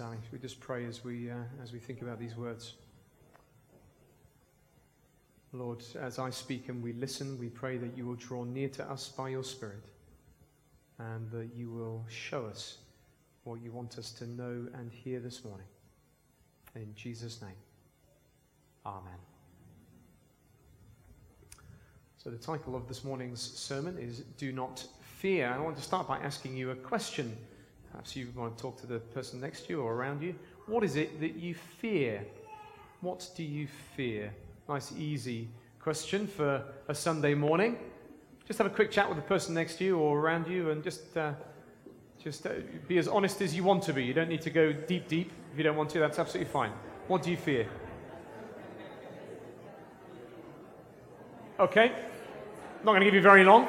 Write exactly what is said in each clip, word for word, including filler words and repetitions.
Sally. Should we just pray as we uh, as we think about these words? Lord, as I speak and we listen, we pray that you will draw near to us by your Spirit, and that you will show us what you want us to know and hear this morning. In Jesus' name, amen. So the title of this morning's sermon is Do Not Fear. I want to start by asking you a question. Perhaps you want to talk to the person next to you or around you. What is it that you fear? What do you fear? Nice, easy question for a Sunday morning. Just have a quick chat with the person next to you or around you, and just uh, just uh, be as honest as you want to be. You don't need to go deep, deep. If you don't want to, that's absolutely fine. What do you fear? Okay. Not going to give you very long.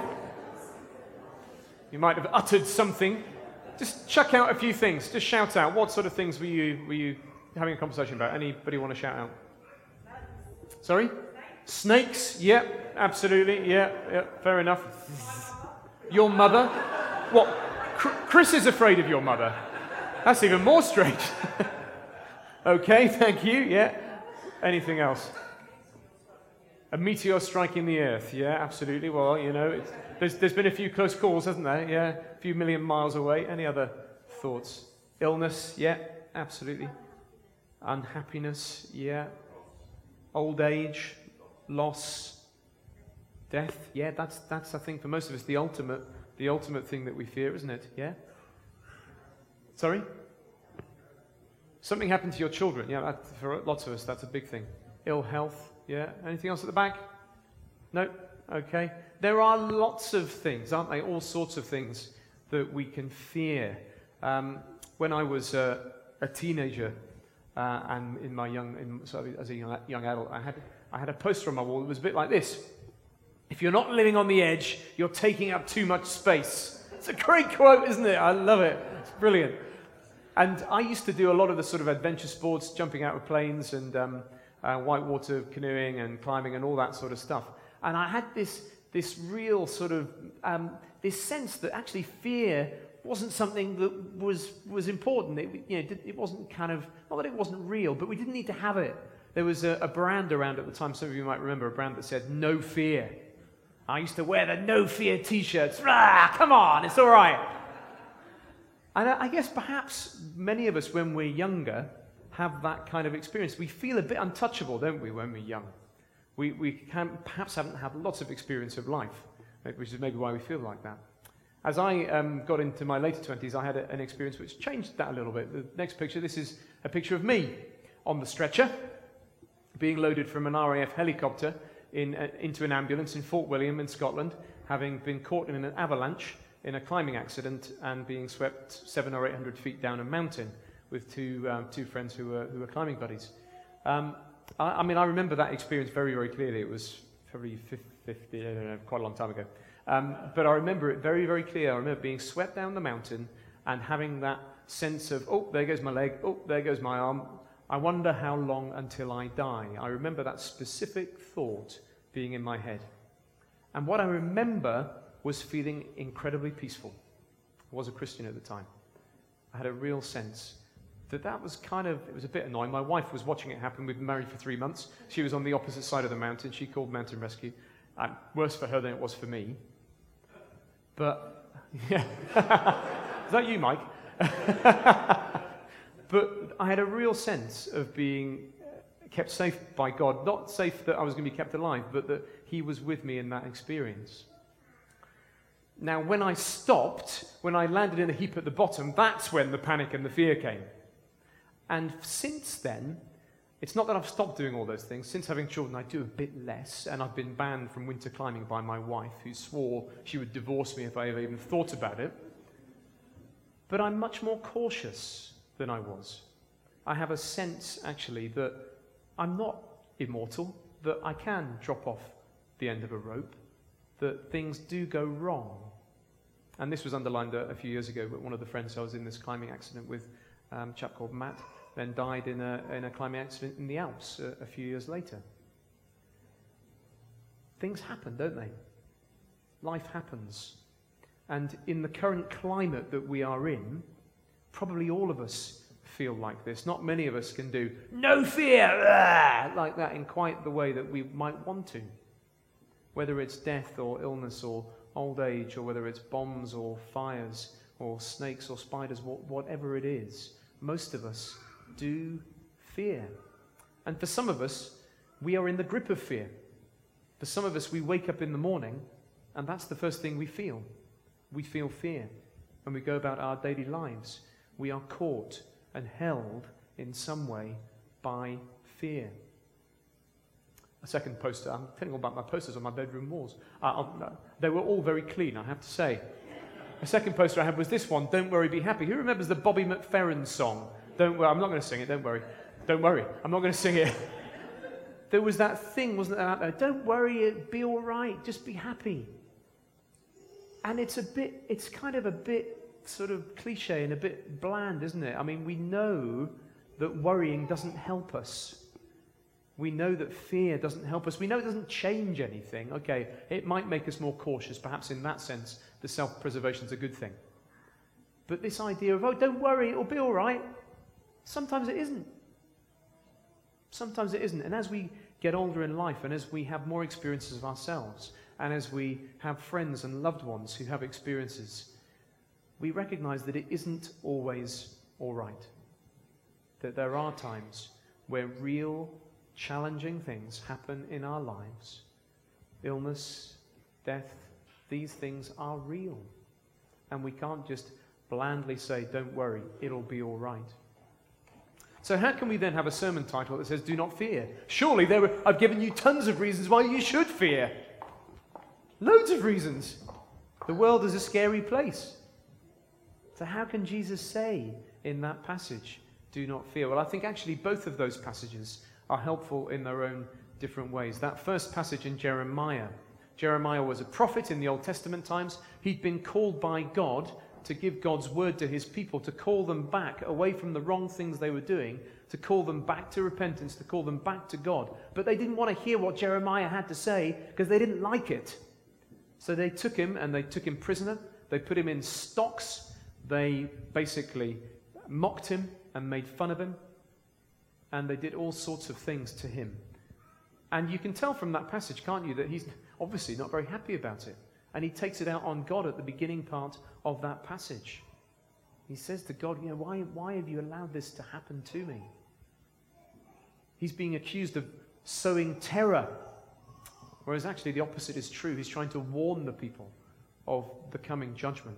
You might have uttered something. Just chuck out a few things. Just shout out. What sort of things were you were you having a conversation about? Anybody want to shout out? Sorry? Snakes? Yeah, absolutely. Yeah, yeah, fair enough. Your mother? What? Chris is afraid of your mother. That's even more strange. Okay, thank you. Yeah. Anything else? A meteor striking the Earth? Yeah, absolutely. Well, you know, it's, there's there's been a few close calls, hasn't there? Yeah, a few million miles away. Any other thoughts? Illness? Yeah, absolutely. Unhappiness? Yeah. Old age, loss, death. Yeah, that's that's I think for most of us the ultimate the ultimate thing that we fear, isn't it? Yeah. Sorry? Something happened to your children. Yeah, that, for lots of us that's a big thing. Ill health. Yeah. Anything else at the back? No. Okay. There are lots of things, aren't there? All sorts of things that we can fear. Um, when I was uh, a teenager. Uh, and in my young, in, so as a young, young adult, I had I had a poster on my wall that was a bit like this: "If you're not living on the edge, you're taking up too much space." It's a great quote, isn't it? I love it. It's brilliant. And I used to do a lot of the sort of adventure sports, jumping out of planes and um, uh, whitewater canoeing and climbing and all that sort of stuff. And I had this this real sort of um, this sense that actually fear wasn't something that was was important. It, you know, it wasn't kind of, not that it wasn't real, but we didn't need to have it. There was a, a brand around at the time, some of you might remember, a brand that said "No Fear." I used to wear the "No Fear" t-shirts. Rah, come on, it's all right. And I, I guess perhaps many of us, when we're younger, have that kind of experience. We feel a bit untouchable, don't we, when we're young? We, we can, perhaps haven't had lots of experience of life, which is maybe why we feel like that. As I um, got into my later twenties, I had a, an experience which changed that a little bit. The next picture, this is a picture of me on the stretcher, being loaded from an R A F helicopter in, uh, into an ambulance in Fort William in Scotland, having been caught in an avalanche in a climbing accident and being swept seven or eight hundred feet down a mountain with two um, two friends who were who were climbing buddies. Um, I, I mean, I remember that experience very, very clearly. It was probably fifty, I don't know, quite a long time ago. Um, but I remember it very, very clear. I remember being swept down the mountain and having that sense of, oh, there goes my leg, oh, there goes my arm. I wonder how long until I die. I remember that specific thought being in my head. And what I remember was feeling incredibly peaceful. I was a Christian at the time. I had a real sense that that was kind of, it was a bit annoying. My wife was watching it happen. We'd been married for three months. She was on the opposite side of the mountain. She called mountain rescue. And worse for her than it was for me. But, yeah. Is that you, Mike? But I had a real sense of being kept safe by God. Not safe that I was going to be kept alive, but that he was with me in that experience. Now, when I stopped, when I landed in a heap at the bottom, that's when the panic and the fear came. And since then, it's not that I've stopped doing all those things. Since having children, I do a bit less, and I've been banned from winter climbing by my wife, who swore she would divorce me if I ever even thought about it. But I'm much more cautious than I was. I have a sense, actually, that I'm not immortal, that I can drop off the end of a rope, that things do go wrong. And this was underlined a, a few years ago, but one of the friends I was in this climbing accident with, um, a chap called Matt, then died in a, in a climbing accident in the Alps a, a few years later. Things happen, don't they? Life happens. And in the current climate that we are in, probably all of us feel like this. Not many of us can do no fear ah, like that in quite the way that we might want to. Whether it's death or illness or old age, or whether it's bombs or fires or snakes or spiders, whatever it is, most of us do fear. And for some of us, we are in the grip of fear. For some of us, we wake up in the morning and that's the first thing we feel. We feel fear. When we go about our daily lives, we are caught and held in some way by fear. A second poster, I'm telling you all about my posters on my bedroom walls. Uh, they were all very clean, I have to say. A second poster I had was this one, Don't Worry, Be Happy. Who remembers the Bobby McFerrin song? Don't worry, I'm not going to sing it, don't worry. Don't worry, I'm not going to sing it. There was that thing, wasn't there, out there? Don't worry, it'll be all right, just be happy. And it's a bit, it's kind of a bit sort of cliche and a bit bland, isn't it? I mean, we know that worrying doesn't help us. We know that fear doesn't help us. We know it doesn't change anything. Okay, it might make us more cautious. Perhaps in that sense, the self-preservation is a good thing. But this idea of, oh, don't worry, it'll be all right, sometimes it isn't. Sometimes it isn't. And as we get older in life and as we have more experiences of ourselves and as we have friends and loved ones who have experiences, we recognize that it isn't always all right. That there are times where real challenging things happen in our lives. Illness, death, these things are real. And we can't just blandly say, don't worry, it'll be all right. So how can we then have a sermon title that says, do not fear? Surely there were, I've given you tons of reasons why you should fear. Loads of reasons. The world is a scary place. So how can Jesus say in that passage, do not fear? Well, I think actually both of those passages are helpful in their own different ways. That first passage in Jeremiah. Jeremiah was a prophet in the Old Testament times. He'd been called by God to give God's word to his people, to call them back away from the wrong things they were doing, to call them back to repentance, to call them back to God. But they didn't want to hear what Jeremiah had to say because they didn't like it. So they took him and they took him prisoner. They put him in stocks. They basically mocked him and made fun of him. And they did all sorts of things to him. And you can tell from that passage, can't you, that he's obviously not very happy about it. And he takes it out on God at the beginning part of that passage. He says to God, you know, why, why have you allowed this to happen to me? He's being accused of sowing terror. Whereas actually the opposite is true. He's trying to warn the people of the coming judgment.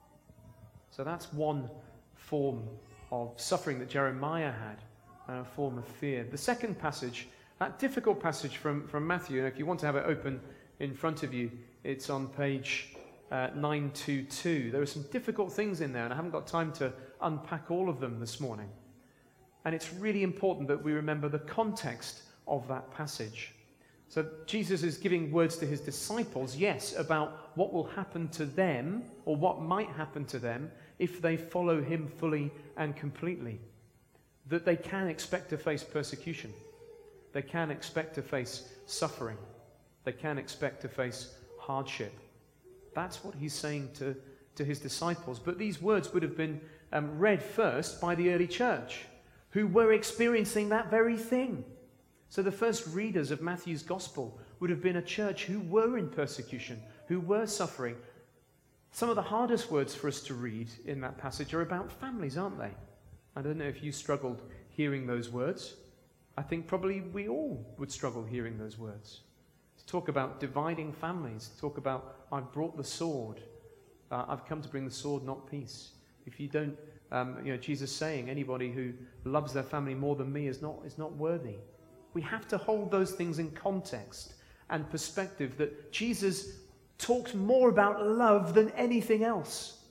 So that's one form of suffering that Jeremiah had, and a form of fear. The second passage, that difficult passage from, from Matthew, and if you want to have it open in front of you, it's on page uh, nine twenty-two. There are some difficult things in there, and I haven't got time to unpack all of them this morning. And it's really important that we remember the context of that passage. So Jesus is giving words to his disciples, yes, about what will happen to them, or what might happen to them, if they follow him fully and completely. That they can expect to face persecution. They can expect to face suffering. They can expect to face hardship. That's what he's saying to, to his disciples. But these words would have been um, read first by the early church, who were experiencing that very thing. So the first readers of Matthew's gospel would have been a church who were in persecution, who were suffering. Some of the hardest words for us to read in that passage are about families, aren't they? I don't know if you struggled hearing those words. I think probably we all would struggle hearing those words. To talk about dividing families, to talk about, I've brought the sword. Uh, I've come to bring the sword, not peace. If you don't, um, you know, Jesus saying, anybody who loves their family more than me is not, is not worthy. We have to hold those things in context and perspective, that Jesus talked more about love than anything else.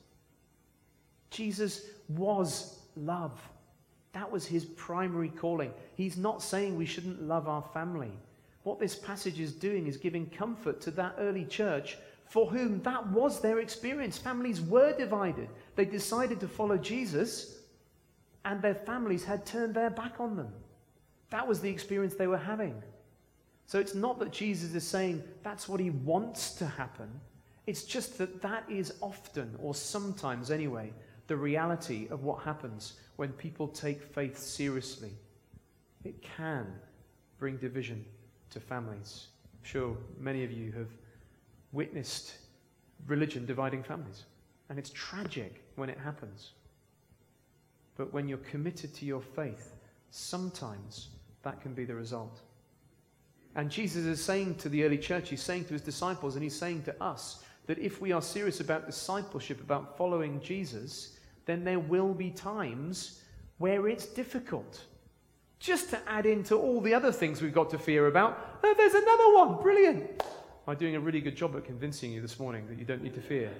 Jesus was love. That was his primary calling. He's not saying we shouldn't love our family. What this passage is doing is giving comfort to that early church for whom that was their experience. Families were divided. They decided to follow Jesus, and their families had turned their back on them. That was the experience they were having. So it's not that Jesus is saying that's what he wants to happen. It's just that that is often, or sometimes anyway, the reality of what happens when people take faith seriously. It can bring division to families. I'm sure many of you have witnessed religion dividing families, and it's tragic when it happens. But when you're committed to your faith, sometimes that can be the result. And Jesus is saying to the early church, he's saying to his disciples, and he's saying to us, that if we are serious about discipleship, about following Jesus, then there will be times where it's difficult. Just to add into all the other things we've got to fear about, oh, there's another one, brilliant. I'm doing a really good job at convincing you this morning that you don't need to fear.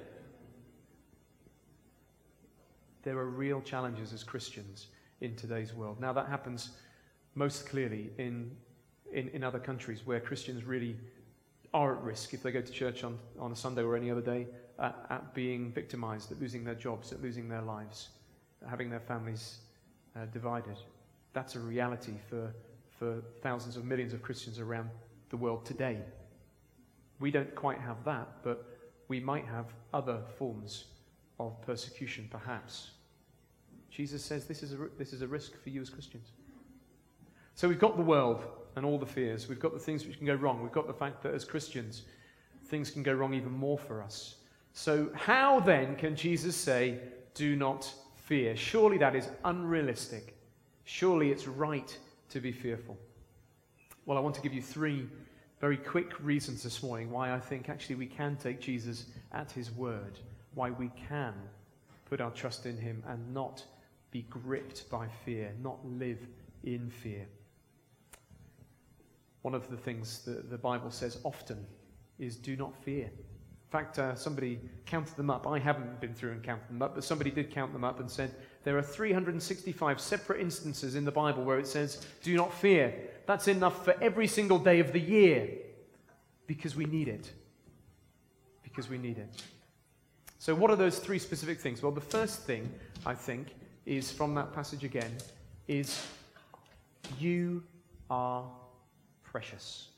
There are real challenges as Christians in today's world. Now that happens most clearly in, in, in other countries where Christians really are at risk if they go to church on, on a Sunday or any other day at, at being victimized, at losing their jobs, at losing their lives, at having their families uh, divided. That's a reality for, for thousands of millions of Christians around the world today. We don't quite have that, but we might have other forms of persecution, perhaps. Jesus says this is a, this is a risk for you as Christians. So we've got the world and all the fears. We've got the things which can go wrong. We've got the fact that as Christians, things can go wrong even more for us. So how then can Jesus say, do not fear? Surely that is unrealistic. Surely it's right to be fearful. Well, I want to give you three very quick reasons this morning why I think actually we can take Jesus at his word, why we can put our trust in him and not be gripped by fear, not live in fear. One of the things that the Bible says often is do not fear. In fact, uh, somebody counted them up. I haven't been through and counted them up, but somebody did count them up and said there are three hundred sixty-five separate instances in the Bible where it says, do not fear. That's enough for every single day of the year because we need it. Because we need it. So what are those three specific things? Well, the first thing, I think, is from that passage again, is you are precious.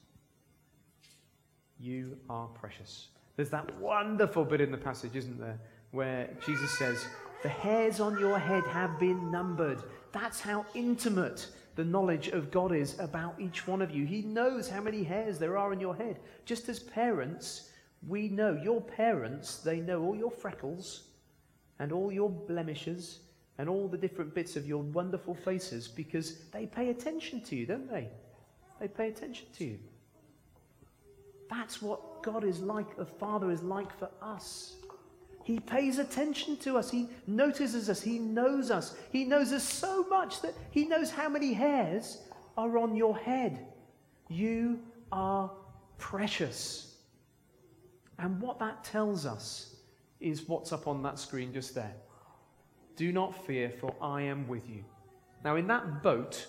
You are precious. There's that wonderful bit in the passage, isn't there, where Jesus says, the hairs on your head have been numbered. That's how intimate the knowledge of God is about each one of you. He knows how many hairs there are in your head. Just as parents, we know, your parents, they know all your freckles and all your blemishes and all the different bits of your wonderful faces because they pay attention to you, don't they? They pay attention to you. That's what God is like, the Father is like for us. He pays attention to us. He notices us. He knows us. He knows us so much that he knows how many hairs are on your head. You are precious. And what that tells us is what's up on that screen just there. Do not fear, for I am with you. Now in that boat,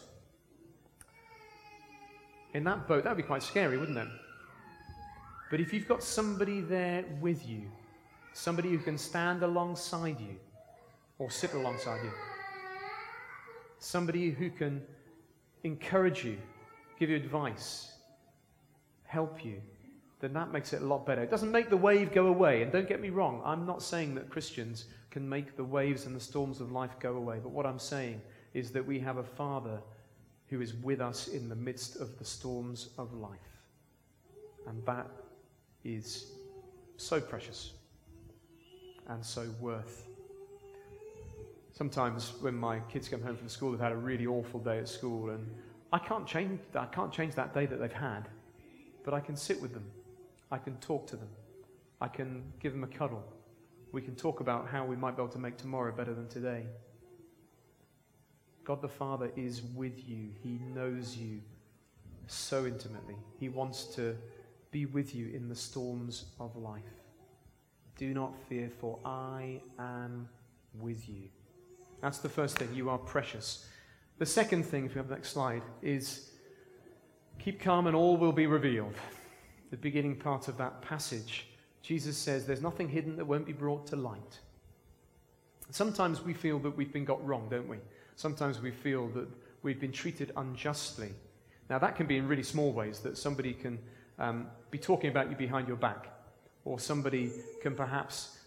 in that boat, that would be quite scary, wouldn't it? But if you've got somebody there with you, somebody who can stand alongside you or sit alongside you, somebody who can encourage you, give you advice, help you, then that makes it a lot better. It doesn't make the wave go away. And don't get me wrong, I'm not saying that Christians can make the waves and the storms of life go away. But what I'm saying is that we have a Father who is with us in the midst of the storms of life. And that is so precious and so worth. Sometimes when my kids come home from school, they've had a really awful day at school, and I can't change I can't change that day that they've had, but I can sit with them. I can talk to them. I can give them a cuddle. We can talk about how we might be able to make tomorrow better than today. God the Father is with you. He knows you so intimately. He wants to be with you in the storms of life. Do not fear, for I am with you. That's the first thing. You are precious. The second thing, if you have the next slide, is keep calm and all will be revealed. The beginning part of that passage, Jesus says there's nothing hidden that won't be brought to light. Sometimes we feel that we've been got wrong, don't we? Sometimes we feel that we've been treated unjustly. Now that can be in really small ways, that somebody can um, be talking about you behind your back, or somebody can perhaps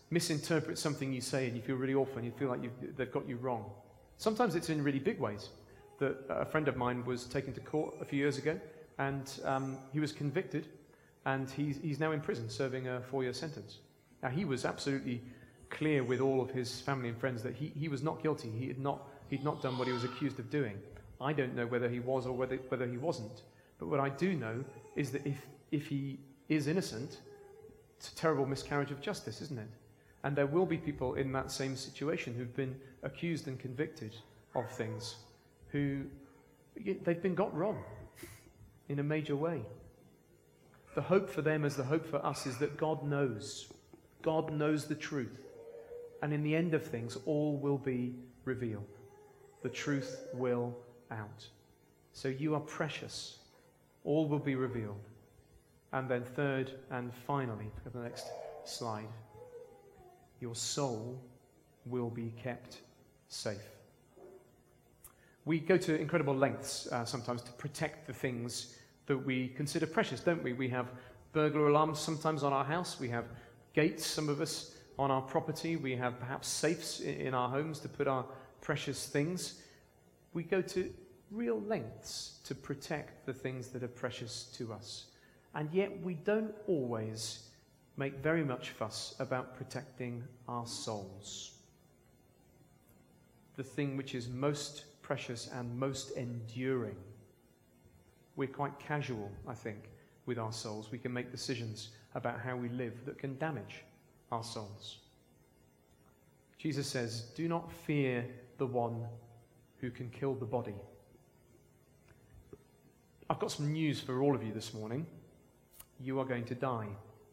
misinterpret something you say and you feel really awful and you feel like you've, they've got you wrong. Sometimes it's in really big ways. That a friend of mine was taken to court a few years ago, and um, he was convicted, and he's, he's now in prison serving a four-year sentence. Now, he was absolutely clear with all of his family and friends that he, he was not guilty. He had not, he'd not done what he was accused of doing. I don't know whether he was or whether, whether he wasn't. But what I do know is that if, if he is innocent, it's a terrible miscarriage of justice, isn't it? And there will be people in that same situation who've been accused and convicted of things who they've been got wrong in a major way. The hope for them, as the hope for us, is that God knows. God knows the truth. And in the end of things, all will be revealed. The truth will out. So you are precious. All will be revealed. And then third and finally, for the next slide, your soul will be kept safe. We go to incredible lengths uh, sometimes to protect the things that we consider precious, don't we? We have burglar alarms sometimes on our house. We have gates, some of us, on our property. We have perhaps safes in, in our homes to put our precious things. We go to real lengths to protect the things that are precious to us. And yet we don't always make very much fuss about protecting our souls. The thing which is most precious and most enduring. We're quite casual, I think, with our souls. We can make decisions about how we live that can damage our souls. Jesus says, do not fear the one who can kill the body. I've got some news for all of you this morning. You are going to die.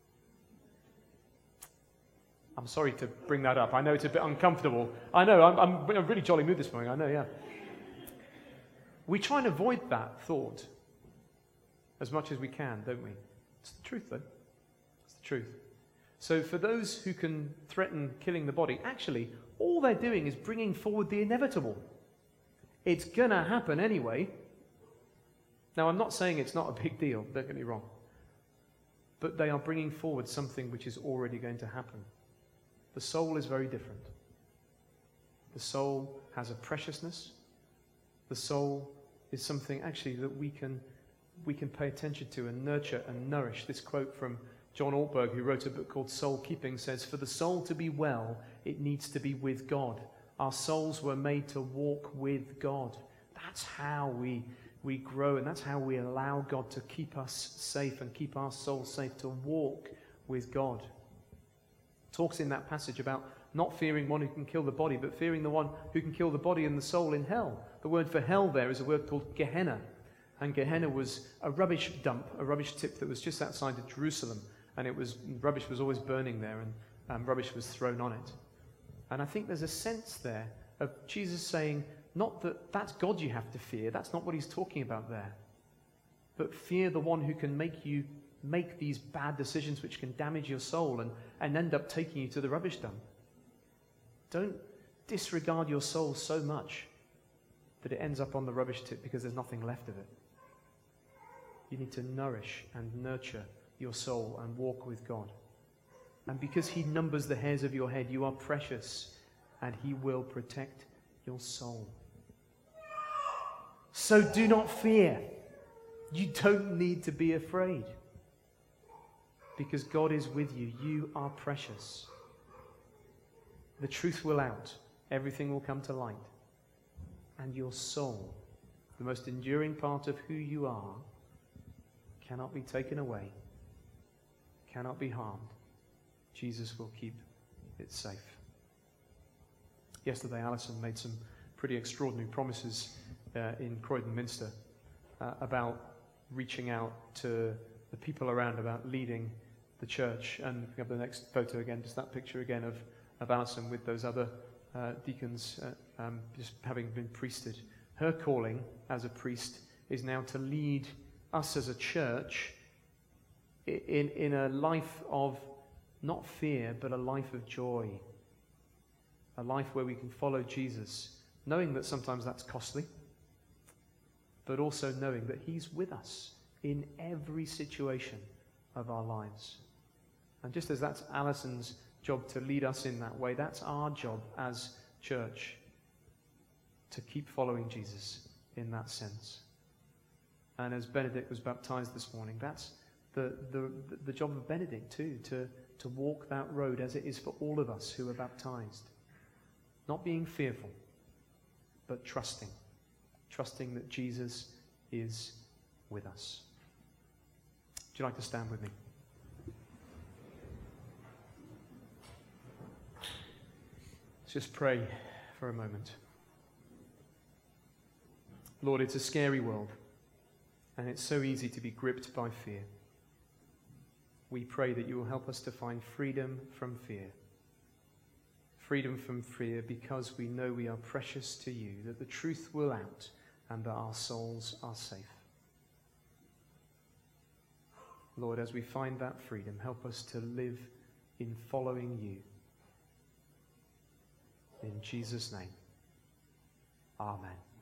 I'm sorry to bring that up. I know it's a bit uncomfortable. I know, I'm, I'm in a really jolly mood this morning. I know, yeah. We try and avoid that thought as much as we can, don't we? It's the truth, though. It's the truth. So for those who can threaten killing the body, actually, all they're doing is bringing forward the inevitable. It's going to happen anyway. Now, I'm not saying it's not a big deal, don't get me wrong. But they are bringing forward something which is already going to happen. The soul is very different. The soul has a preciousness. The soul is something actually that we can, we can pay attention to and nurture and nourish. This quote from John Ortberg, who wrote a book called Soul Keeping, says, "For the soul to be well, it needs to be with God. Our souls were made to walk with God." That's how we, we grow, and that's how we allow God to keep us safe and keep our soul safe, to walk with God. It talks in that passage about not fearing one who can kill the body, but fearing the one who can kill the body and the soul in hell. The word for hell there is a word called Gehenna. And Gehenna was a rubbish dump, a rubbish tip that was just outside of Jerusalem. And it was rubbish was always burning there, and um, rubbish was thrown on it. And I think there's a sense there of Jesus saying, not that that's God you have to fear. That's not what he's talking about there. But fear the one who can make you make these bad decisions which can damage your soul and, and end up taking you to the rubbish dump. Don't disregard your soul so much that it ends up on the rubbish tip because there's nothing left of it. You need to nourish and nurture your soul and walk with God. And because he numbers the hairs of your head, you are precious, and he will protect your soul. So do not fear. You don't need to be afraid. Because God is with you. You are precious. The truth will out. Everything will come to light. And your soul, the most enduring part of who you are, cannot be taken away, cannot be harmed. Jesus will keep it safe. Yesterday, Alison made some pretty extraordinary promises uh, in Croydon Minster uh, about reaching out to the people around, about leading the church. And we have the next photo again, just that picture again of, of Alison with those other uh, deacons uh, um, just having been priested. Her calling as a priest is now to lead us as a church in, in a life of not fear, but a life of joy. A life where we can follow Jesus, knowing that sometimes that's costly, but also knowing that he's with us in every situation of our lives. And just as that's Alison's job to lead us in that way. That's our job as church, to keep following Jesus in that sense. And as Benedict was baptized this morning, that's the, the, the job of Benedict too, to, to walk that road as it is for all of us who are baptized. Not being fearful, but trusting. Trusting that Jesus is with us. Would you like to stand with me? Let's just pray for a moment. Lord, it's a scary world, and it's so easy to be gripped by fear. We pray that you will help us to find freedom from fear. Freedom from fear because we know we are precious to you, that the truth will out, and that our souls are safe. Lord, as we find that freedom, help us to live in following you. In Jesus' name, amen.